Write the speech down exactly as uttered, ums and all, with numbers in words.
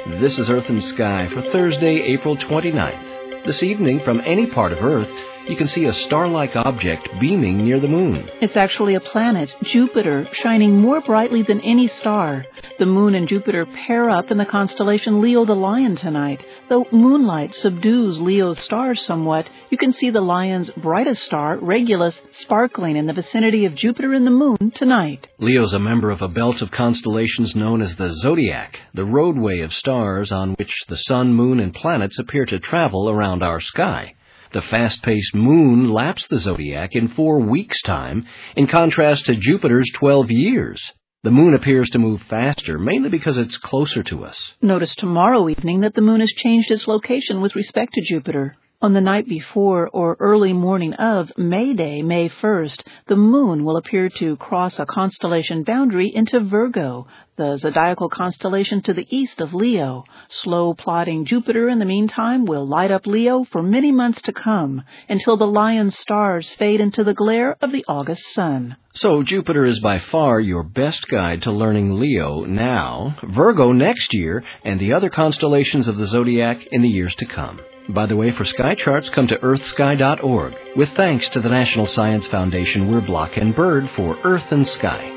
This is Earth and Sky for Thursday, April twenty-ninth. This evening, from any part of Earth, you can see a star-like object beaming near the moon. It's actually a planet, Jupiter, shining more brightly than any star. The moon and Jupiter pair up in the constellation Leo the Lion tonight. Though moonlight subdues Leo's stars somewhat, you can see the Lion's brightest star, Regulus, sparkling in the vicinity of Jupiter and the moon tonight. Leo's a member of a belt of constellations known as the Zodiac, the roadway of stars on which the sun, moon, and planets appear to travel around our sky. The fast-paced moon laps the zodiac in four weeks' time, in contrast to Jupiter's twelve years. The moon appears to move faster, mainly because it's closer to us. Notice tomorrow evening that the moon has changed its location with respect to Jupiter. On the night before or early morning of May Day, May first, the moon will appear to cross a constellation boundary into Virgo, the zodiacal constellation to the east of Leo. Slow plodding Jupiter, in the meantime, will light up Leo for many months to come, until the Lion's stars fade into the glare of the August sun. So Jupiter is by far your best guide to learning Leo now, Virgo next year, and the other constellations of the zodiac in the years to come. By the way, for sky charts, come to earth sky dot org. With thanks to the National Science Foundation, we're Block and Bird for Earth and Sky.